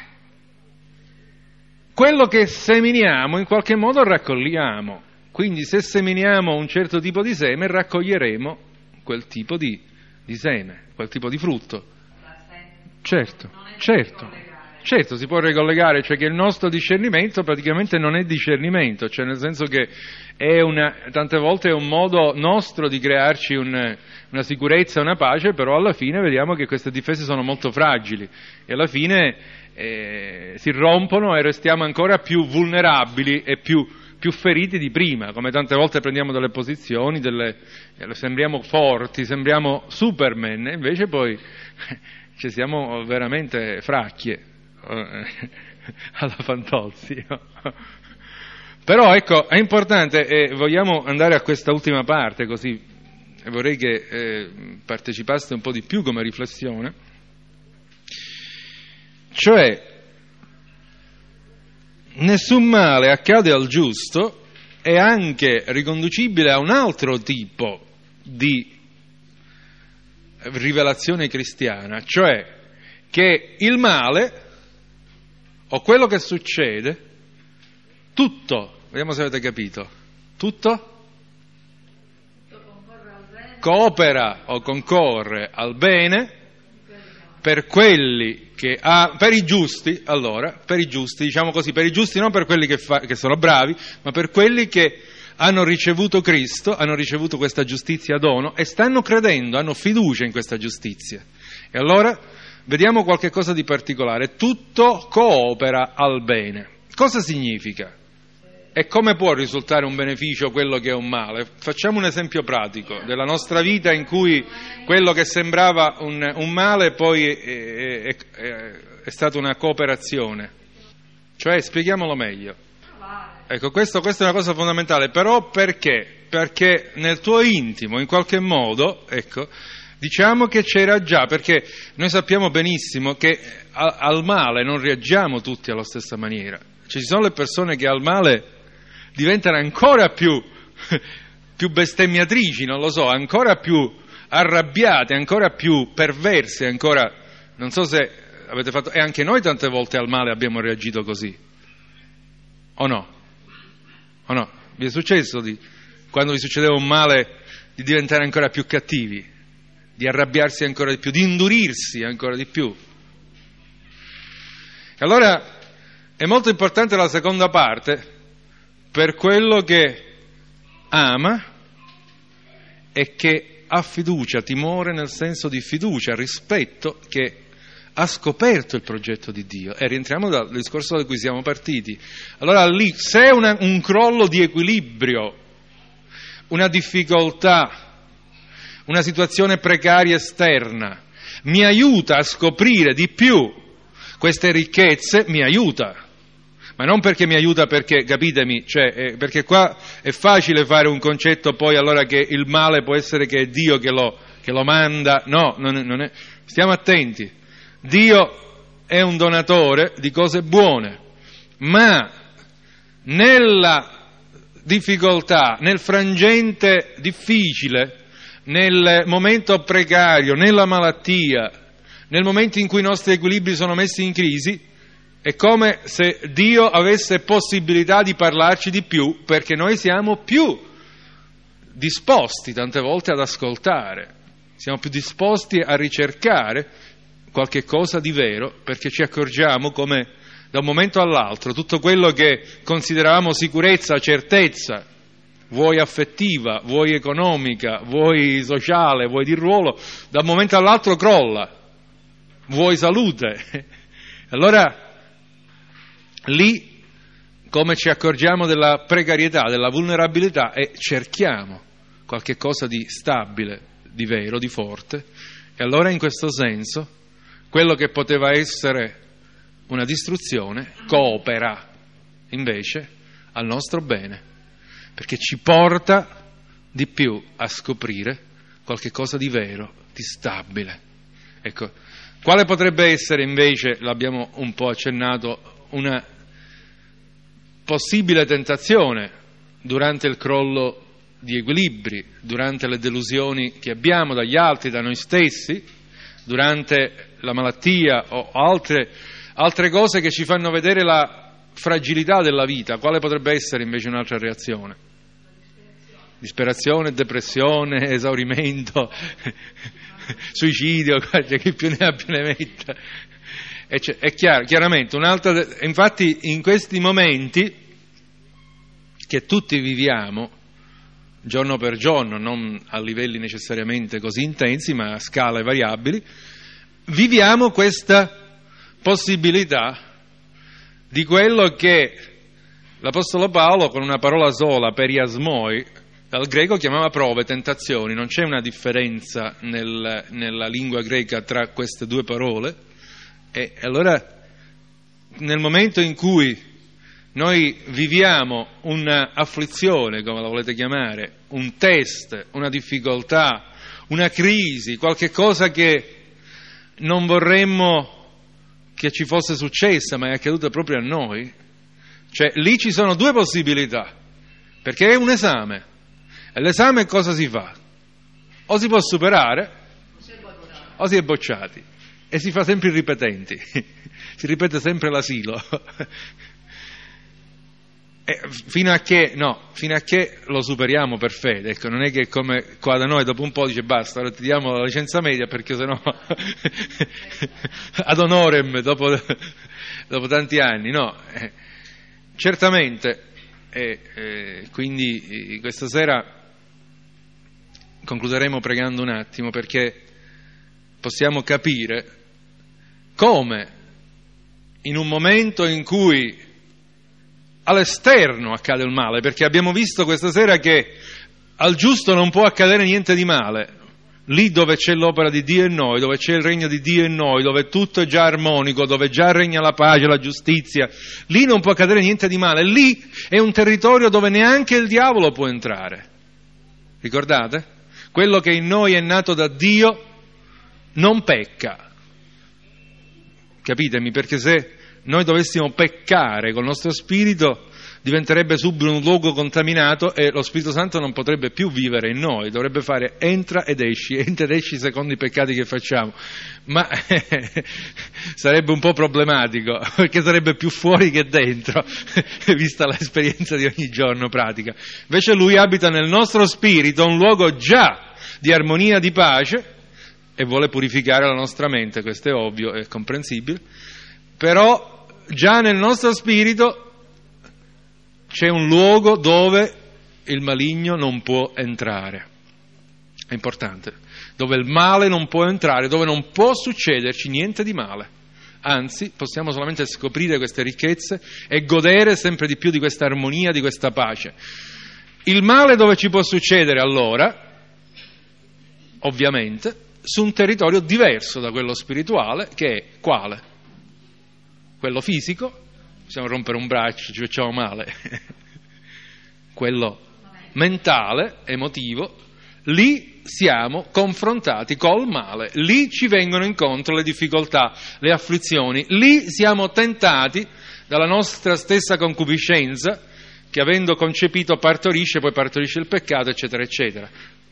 Speaker 1: quello che seminiamo in qualche modo raccogliamo. Quindi se seminiamo un certo tipo di seme raccoglieremo quel tipo di seme, quel tipo di frutto. Certo, si può ricollegare, cioè che il nostro discernimento praticamente non è discernimento, cioè nel senso che tante volte è un modo nostro di crearci una sicurezza, una pace, però alla fine vediamo che queste difese sono molto fragili e alla fine si rompono e restiamo ancora più vulnerabili e più feriti di prima, come tante volte prendiamo delle posizioni, sembriamo forti, sembriamo Superman, e invece poi Cioè, siamo veramente fracchie alla Fantozzi. No? Però ecco, è importante, e vogliamo andare a questa ultima parte, così vorrei che partecipaste un po' di più come riflessione, cioè nessun male accade al giusto è anche riconducibile a un altro tipo di rivelazione cristiana, cioè che il male o quello che succede, tutto, vediamo se avete capito, tutto coopera o concorre al bene per quelli che per i giusti, allora, per i giusti, diciamo così, per i giusti non per quelli che sono bravi, ma per quelli che hanno ricevuto Cristo, hanno ricevuto questa giustizia dono e stanno credendo, hanno fiducia in questa giustizia. E allora vediamo qualche cosa di particolare. Tutto coopera al bene. Cosa significa? E come può risultare un beneficio quello che è un male? Facciamo un esempio pratico della nostra vita in cui quello che sembrava un male poi è stata una cooperazione. Cioè, spieghiamolo meglio. Ecco, questa è una cosa fondamentale, però perché? Perché nel tuo intimo, in qualche modo, ecco, diciamo che c'era già, perché noi sappiamo benissimo che al male non reagiamo tutti alla stessa maniera. Ci sono le persone che al male diventano ancora più bestemmiatrici, non lo so, ancora più arrabbiate, ancora più perverse, ancora, non so se avete fatto, e anche noi tante volte al male abbiamo reagito così, o no? O no? Vi è successo quando vi succedeva un male di diventare ancora più cattivi, di arrabbiarsi ancora di più, di indurirsi ancora di più? E allora è molto importante la seconda parte, per quello che ama e che ha fiducia, timore nel senso di fiducia, rispetto, che ha scoperto il progetto di Dio. E rientriamo dal discorso da cui siamo partiti. Allora lì, se un crollo di equilibrio, una difficoltà, una situazione precaria esterna mi aiuta a scoprire di più queste ricchezze, mi aiuta. Ma non perché mi aiuta perché, capitemi, cioè, perché qua è facile fare un concetto poi allora che il male può essere che è Dio che lo manda. No, non è. Stiamo attenti. Dio è un donatore di cose buone, ma nella difficoltà, nel frangente difficile, nel momento precario, nella malattia, nel momento in cui i nostri equilibri sono messi in crisi, è come se Dio avesse possibilità di parlarci di più, perché noi siamo più disposti tante volte ad ascoltare, siamo più disposti a ricercare qualche cosa di vero, perché ci accorgiamo come da un momento all'altro tutto quello che consideravamo sicurezza, certezza, vuoi affettiva, vuoi economica, vuoi sociale, vuoi di ruolo, da un momento all'altro crolla, vuoi salute. Allora lì, come ci accorgiamo della precarietà, della vulnerabilità, e cerchiamo qualche cosa di stabile, di vero, di forte, e allora in questo senso quello che poteva essere una distruzione coopera invece al nostro bene, perché ci porta di più a scoprire qualche cosa di vero, di stabile. Ecco, quale potrebbe essere invece, l'abbiamo un po' accennato, una possibile tentazione durante il crollo di equilibri, durante le delusioni che abbiamo dagli altri, da noi stessi, durante la malattia o altre cose che ci fanno vedere la fragilità della vita. Quale potrebbe essere invece un'altra reazione? Disperazione, depressione, esaurimento, suicidio, chi più ne ha più ne metta. È chiaramente un'altra. Infatti in questi momenti che tutti viviamo giorno per giorno, non a livelli necessariamente così intensi, ma a scale variabili, viviamo questa possibilità di quello che l'Apostolo Paolo, con una parola sola, periasmoi, Al greco chiamava prove, tentazioni, non c'è una differenza nella lingua greca tra queste due parole, e allora nel momento in cui noi viviamo un'afflizione, come la volete chiamare, un test, una difficoltà, una crisi, qualche cosa che non vorremmo che ci fosse successa, ma è accaduta proprio a noi, cioè lì ci sono due possibilità, perché è un esame. E l'esame cosa si fa? O si può superare o si è bocciati, e si fa sempre i ripetenti, si ripete sempre l'asilo. Fino a che lo superiamo per fede. Ecco, non è che come qua da noi dopo un po' dice basta, ora ti diamo la licenza media perché sennò ad honorem dopo tanti anni, no? Certamente, quindi questa sera concluderemo pregando un attimo perché possiamo capire come in un momento in cui all'esterno accade il male, perché abbiamo visto questa sera che al giusto non può accadere niente di male, lì dove c'è l'opera di Dio in noi, dove c'è il regno di Dio in noi, dove tutto è già armonico, dove già regna la pace, la giustizia, lì non può accadere niente di male, lì è un territorio dove neanche il diavolo può entrare. Ricordate? Quello che in noi è nato da Dio non pecca. Capitemi? Perché se noi dovessimo peccare col nostro spirito diventerebbe subito un luogo contaminato e lo Spirito Santo non potrebbe più vivere in noi, dovrebbe fare entra ed esci secondo i peccati che facciamo, ma sarebbe un po' problematico perché sarebbe più fuori che dentro vista l'esperienza di ogni giorno pratica. Invece Lui abita nel nostro spirito, un luogo già di armonia, di pace, e vuole purificare la nostra mente, questo è ovvio, è comprensibile, però già nel nostro spirito c'è un luogo dove il maligno non può entrare. È importante. Dove il male non può entrare, dove non può succederci niente di male. Anzi, possiamo solamente scoprire queste ricchezze e godere sempre di più di questa armonia, di questa pace. Il male dove ci può succedere allora, ovviamente, su un territorio diverso da quello spirituale, che è quale? Quello fisico. Possiamo rompere un braccio, ci facciamo male. Quello mentale, emotivo, lì siamo confrontati col male, lì ci vengono incontro le difficoltà, le afflizioni, lì siamo tentati dalla nostra stessa concupiscenza che avendo concepito partorisce, poi partorisce il peccato, eccetera, eccetera.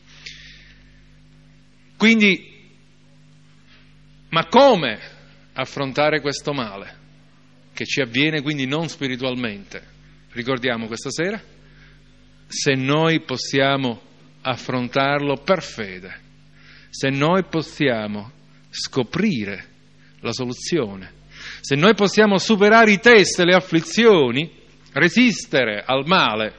Speaker 1: Quindi, ma come affrontare questo male? Che ci avviene quindi non spiritualmente. Ricordiamo questa sera, se noi possiamo affrontarlo per fede, se noi possiamo scoprire la soluzione, se noi possiamo superare i test e le afflizioni, resistere al male,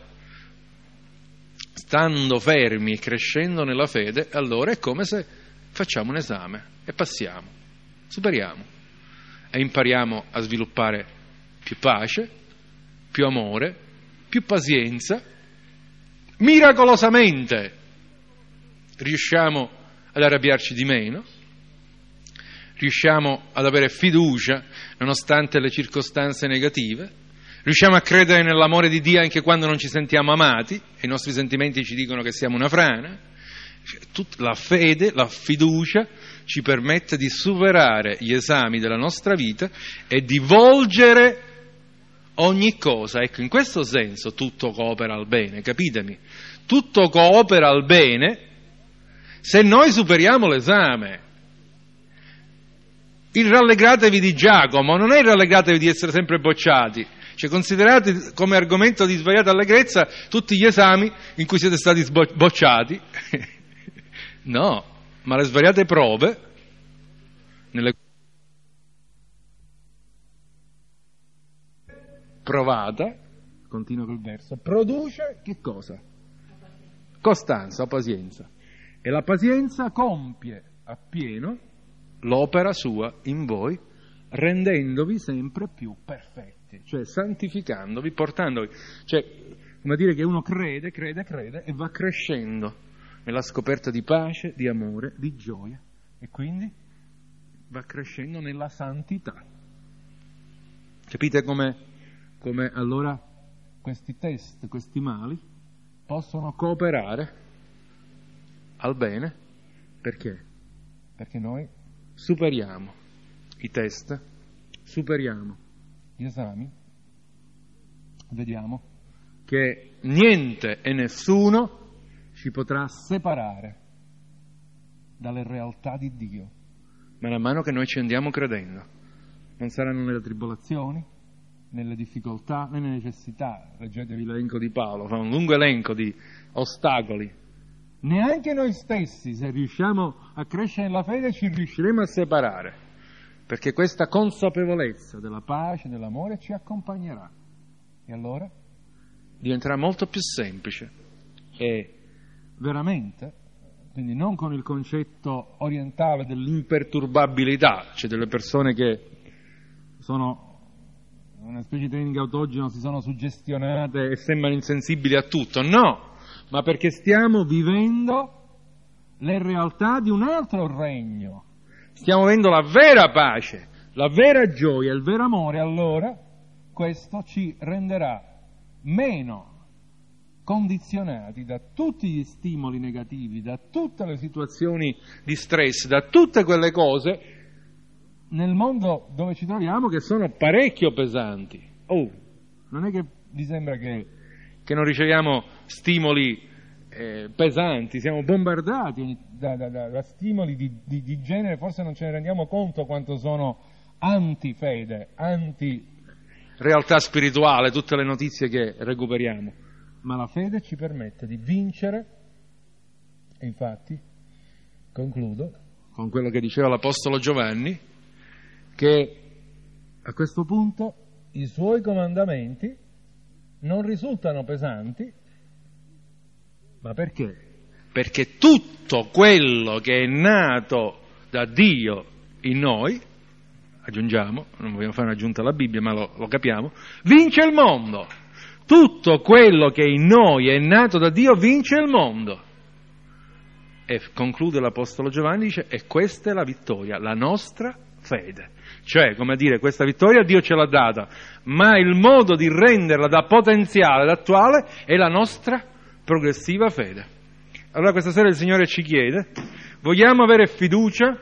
Speaker 1: stando fermi e crescendo nella fede, allora è come se facciamo un esame e passiamo, superiamo. E impariamo a sviluppare più pace, più amore, più pazienza. Miracolosamente riusciamo ad arrabbiarci di meno, riusciamo ad avere fiducia nonostante le circostanze negative, riusciamo a credere nell'amore di Dio anche quando non ci sentiamo amati e i nostri sentimenti ci dicono che siamo una frana. La fede, la fiducia ci permette di superare gli esami della nostra vita e di volgere ogni cosa. Ecco, in questo senso tutto coopera al bene, capitemi? Tutto coopera al bene se noi superiamo l'esame. Il rallegratevi di Giacomo non è il rallegratevi di essere sempre bocciati. Cioè, considerate come argomento di svariata allegrezza tutti gli esami in cui siete stati bocciati. No, ma le svariate prove nelle provata, continua col verso, produce che cosa? Costanza o pazienza. E la pazienza compie appieno l'opera sua in voi, rendendovi sempre più perfetti, cioè santificandovi, portandovi, cioè come a dire che uno crede e va crescendo nella scoperta di pace, di amore, di gioia, e quindi va crescendo nella santità. Capite come allora questi test, questi mali possono cooperare al bene? Perché? Perché noi superiamo i test, superiamo gli esami, vediamo che niente e nessuno ci potrà separare dalle realtà di Dio, man mano che noi ci andiamo credendo. Non saranno nelle tribolazioni, nelle difficoltà, nelle necessità. Leggetevi l'elenco di Paolo, fa un lungo elenco di ostacoli. Neanche noi stessi, se riusciamo a crescere nella fede, ci riusciremo a separare, perché questa consapevolezza della pace, dell'amore ci accompagnerà. E allora diventerà molto più semplice e veramente, quindi non con il concetto orientale dell'imperturbabilità, cioè delle persone che sono una specie di training autogeno, si sono suggestionate e sembrano insensibili a tutto, no, ma perché stiamo vivendo le realtà di un altro regno, stiamo vivendo la vera pace, la vera gioia, il vero amore. Allora questo ci renderà meno condizionati da tutti gli stimoli negativi, da tutte le situazioni di stress, da tutte quelle cose nel mondo dove ci troviamo che sono parecchio pesanti. Non è che vi sembra che non riceviamo stimoli pesanti, siamo bombardati da stimoli di genere, forse non ce ne rendiamo conto quanto sono anti-fede, anti-realtà spirituale, tutte le notizie che recuperiamo. Ma la fede ci permette di vincere, e infatti concludo con quello che diceva l'Apostolo Giovanni, che a questo punto i suoi comandamenti non risultano pesanti, ma perché? Perché tutto quello che è nato da Dio in noi, aggiungiamo, non vogliamo fare un'aggiunta alla Bibbia, ma lo capiamo, vince il mondo. Tutto quello che in noi è nato da Dio vince il mondo. E conclude l'Apostolo Giovanni, dice, e questa è la vittoria, la nostra fede. Cioè, come a dire, questa vittoria Dio ce l'ha data, ma il modo di renderla da potenziale, da attuale, è la nostra progressiva fede. Allora questa sera il Signore ci chiede, vogliamo avere fiducia?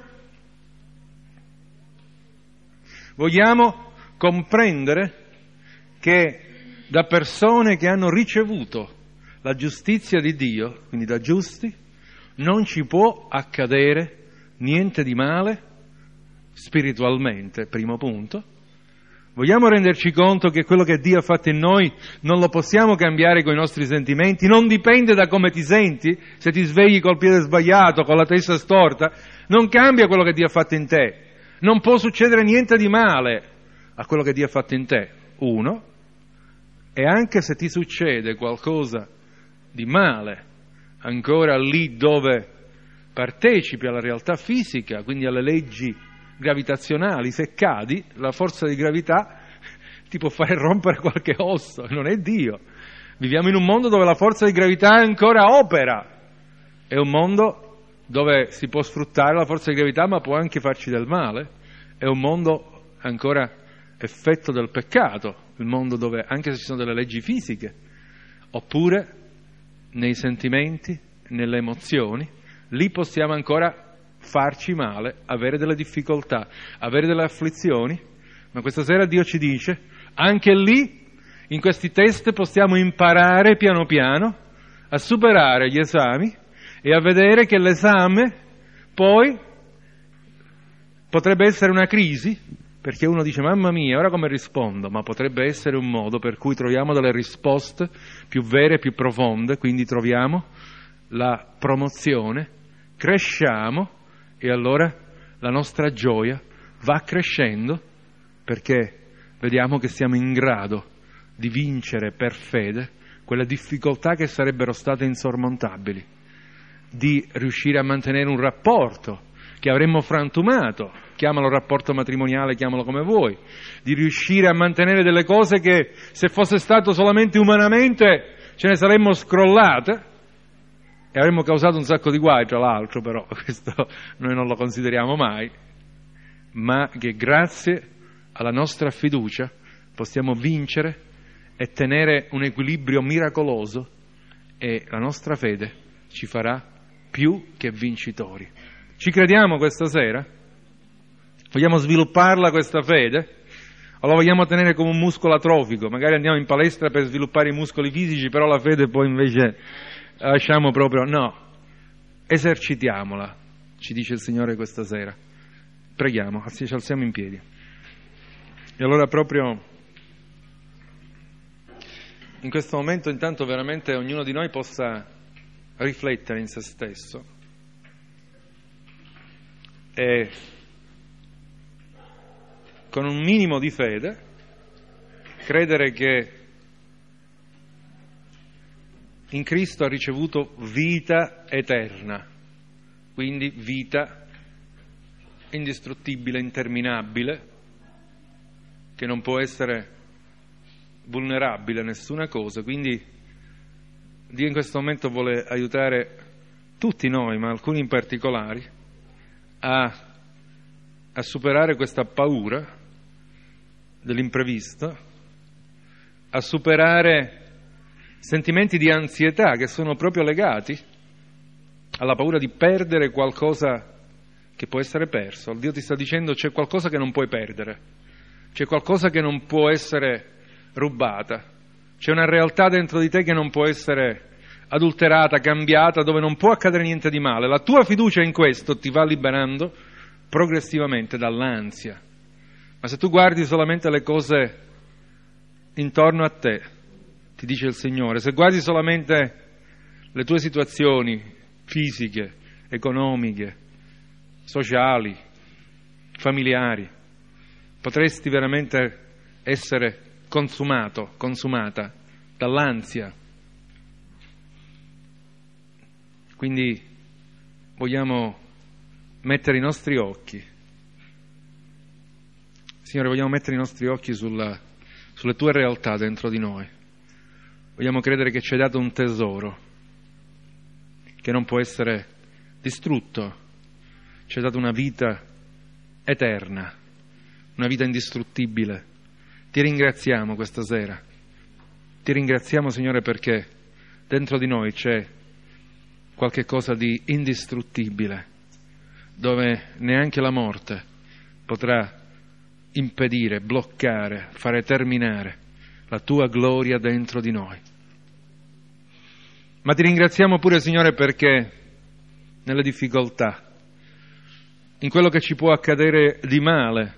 Speaker 1: Vogliamo comprendere che da persone che hanno ricevuto la giustizia di Dio, quindi da giusti, non ci può accadere niente di male spiritualmente, primo punto. Vogliamo renderci conto che quello che Dio ha fatto in noi non lo possiamo cambiare con i nostri sentimenti, non dipende da come ti senti, se ti svegli col piede sbagliato, con la testa storta, non cambia quello che Dio ha fatto in te, non può succedere niente di male a quello che Dio ha fatto in te, uno, e anche se ti succede qualcosa di male, ancora lì dove partecipi alla realtà fisica, quindi alle leggi gravitazionali, se cadi, la forza di gravità ti può fare rompere qualche osso, non è Dio. Viviamo in un mondo dove la forza di gravità ancora opera, è un mondo dove si può sfruttare la forza di gravità ma può anche farci del male, è un mondo ancora effetto del peccato, il mondo dove anche se ci sono delle leggi fisiche, oppure nei sentimenti, nelle emozioni, lì possiamo ancora farci male, avere delle difficoltà, avere delle afflizioni, ma questa sera Dio ci dice, anche lì, in questi test possiamo imparare piano piano a superare gli esami e a vedere che l'esame poi potrebbe essere una crisi, perché uno dice, mamma mia, ora come rispondo? Ma potrebbe essere un modo per cui troviamo delle risposte più vere, più profonde, quindi troviamo la promozione, cresciamo, e allora la nostra gioia va crescendo perché vediamo che siamo in grado di vincere per fede quelle difficoltà che sarebbero state insormontabili, di riuscire a mantenere un rapporto che avremmo frantumato, chiamalo rapporto matrimoniale, chiamalo come vuoi, di riuscire a mantenere delle cose che se fosse stato solamente umanamente ce ne saremmo scrollate e avremmo causato un sacco di guai, tra l'altro, però questo noi non lo consideriamo mai, ma che grazie alla nostra fiducia possiamo vincere e tenere un equilibrio miracoloso, e la nostra fede ci farà più che vincitori. Ci crediamo questa sera? Vogliamo svilupparla questa fede? O la vogliamo tenere come un muscolo atrofico? Magari andiamo in palestra per sviluppare i muscoli fisici, però la fede poi invece la lasciamo proprio. No, esercitiamola, ci dice il Signore questa sera. Preghiamo, ci alziamo in piedi. E allora proprio in questo momento intanto veramente ognuno di noi possa riflettere in se stesso e con un minimo di fede credere che in Cristo ha ricevuto vita eterna, quindi vita indistruttibile, interminabile, che non può essere vulnerabile a nessuna cosa. Quindi Dio in questo momento vuole aiutare tutti noi, ma alcuni in particolare, a superare questa paura dell'imprevisto, a superare sentimenti di ansietà che sono proprio legati alla paura di perdere qualcosa che può essere perso. Dio ti sta dicendo: c'è qualcosa che non puoi perdere, c'è qualcosa che non può essere rubata, c'è una realtà dentro di te che non può essere adulterata, cambiata, dove non può accadere niente di male. La tua fiducia in questo ti va liberando progressivamente dall'ansia. Ma se tu guardi solamente le cose intorno a te, ti dice il Signore, se guardi solamente le tue situazioni fisiche, economiche, sociali, familiari, potresti veramente essere consumata dall'ansia. Quindi vogliamo mettere i nostri occhi, Signore, vogliamo mettere i nostri occhi sulle tue realtà dentro di noi. Vogliamo credere che ci hai dato un tesoro che non può essere distrutto. Ci hai dato una vita eterna, una vita indistruttibile. Ti ringraziamo questa sera. Ti ringraziamo, Signore, perché dentro di noi c'è qualche cosa di indistruttibile, dove neanche la morte potrà impedire, bloccare, fare terminare la tua gloria dentro di noi. Ma ti ringraziamo pure, Signore, perché nelle difficoltà, in quello che ci può accadere di male,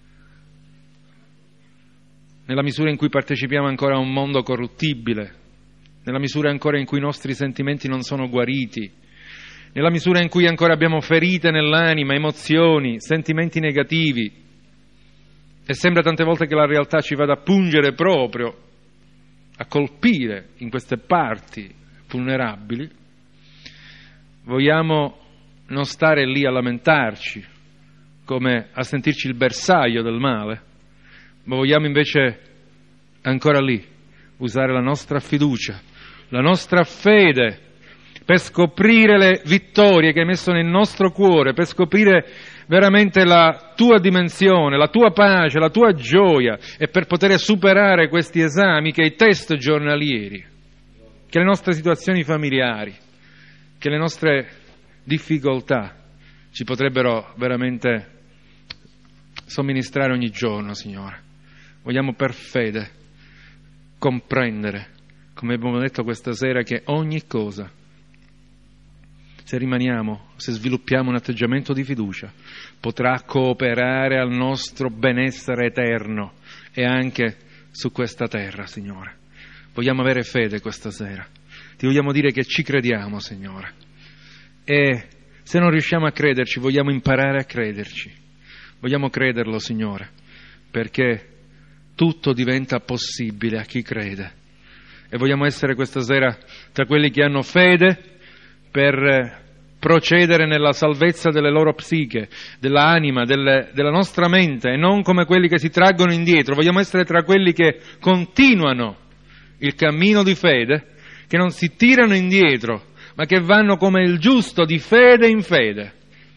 Speaker 1: nella misura in cui partecipiamo ancora a un mondo corruttibile, nella misura ancora in cui i nostri sentimenti non sono guariti, nella misura in cui ancora abbiamo ferite nell'anima, emozioni, sentimenti negativi, e sembra tante volte che la realtà ci vada a pungere proprio, a colpire in queste parti vulnerabili, vogliamo non stare lì a lamentarci, come a sentirci il bersaglio del male, ma vogliamo invece ancora lì usare la nostra fiducia, la nostra fede per scoprire le vittorie che hai messo nel nostro cuore, per scoprire veramente la tua dimensione, la tua pace, la tua gioia, e per poter superare questi esami, che i test giornalieri, che le nostre situazioni familiari, che le nostre difficoltà ci potrebbero veramente somministrare ogni giorno, Signore. Vogliamo per fede comprendere, come abbiamo detto questa sera, che ogni cosa, se rimaniamo, se sviluppiamo un atteggiamento di fiducia, potrà cooperare al nostro benessere eterno e anche su questa terra, Signore. Vogliamo avere fede questa sera. Ti vogliamo dire che ci crediamo, Signore. E se non riusciamo a crederci, vogliamo imparare a crederci. Vogliamo crederlo, Signore, perché tutto diventa possibile a chi crede. E vogliamo essere questa sera tra quelli che hanno fede per procedere nella salvezza delle loro psiche, dell'anima, della nostra mente, e non come quelli che si traggono indietro. Vogliamo essere tra quelli che continuano il cammino di fede che non si tirano indietro, ma che vanno come il giusto di fede in fede.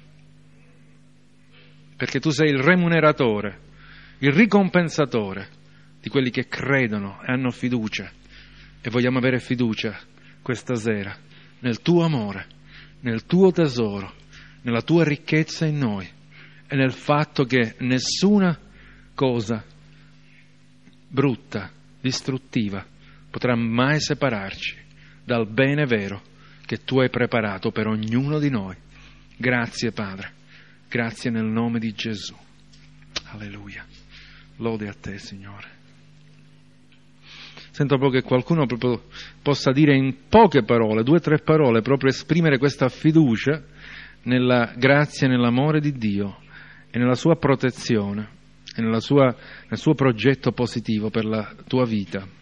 Speaker 1: Perché tu sei il remuneratore, il ricompensatore di quelli che credono e hanno fiducia. E vogliamo avere fiducia questa sera nel tuo amore, nel tuo tesoro, nella tua ricchezza in noi e nel fatto che nessuna cosa brutta, distruttiva, potrà mai separarci dal bene vero che tu hai preparato per ognuno di noi. Grazie Padre, grazie nel nome di Gesù. Alleluia. Lode a te, Signore. Sento proprio che qualcuno proprio possa dire in poche parole, 2 o 3 parole, proprio esprimere questa fiducia nella grazia e nell'amore di Dio e nella sua protezione e nel suo progetto positivo per la tua vita.